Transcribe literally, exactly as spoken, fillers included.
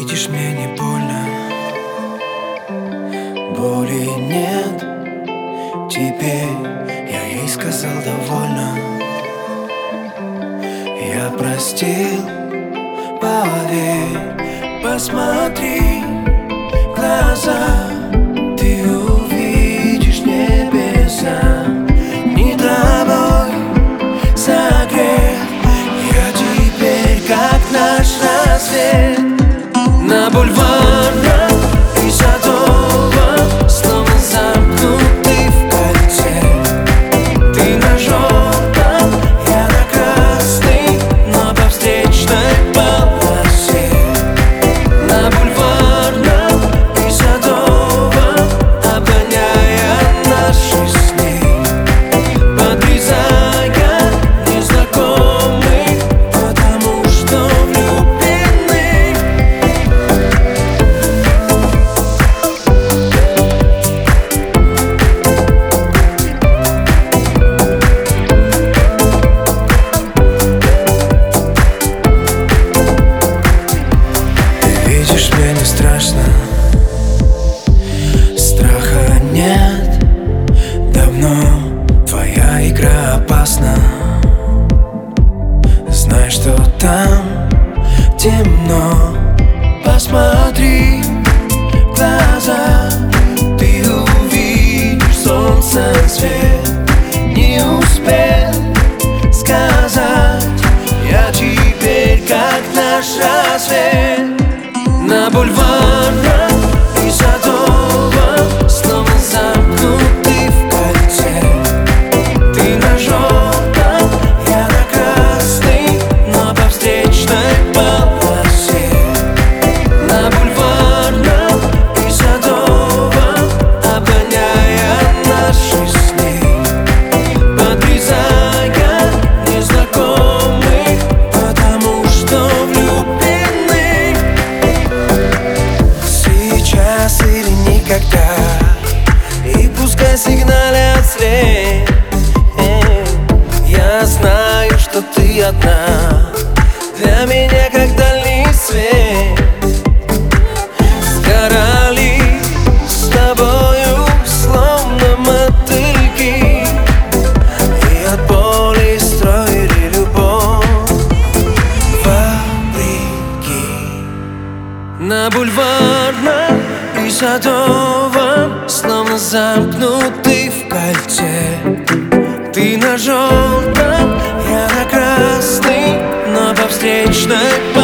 видишь, мне не больно, боли нет. Теперь я ей сказал довольно. Я простил, поверь, посмотри в глаза. Ты увидишь небеса, не тобой согрет. Я теперь как наш рассвет на бульварах и Садовом, словно замкнутый в кольце. Ты на желтом, я на красный, но по встречной полосе. На бульварах и Садовом, обгоняя наши сны, подрезая незнакомых, потому что влюблены. Ты видишь, мне не страшно, страха нет. Давно твоя игра опасна. Знай, что там темно. Посмотри в глаза, ты увидишь солнце свет. Не успел сказать, я теперь как наш рассвет на бульварах и Садовом, словно замкнутый в кольце. Ты на желтом, я на красный, но по встречной полосе. На бульварах и Садовом, обгоняя наши сны, подрезая незнакомых, потому что влюблены. Сейчас или никогда, и пускай сигналят след. Я знаю, что ты одна, для меня как дальний свет. Сгорали с тобою, словно мотыльки, и от боли строили любовь вопреки. На бульварах и Садовом, словно замкнутый в кольце. Ты на желтом, я на красный, но по встречной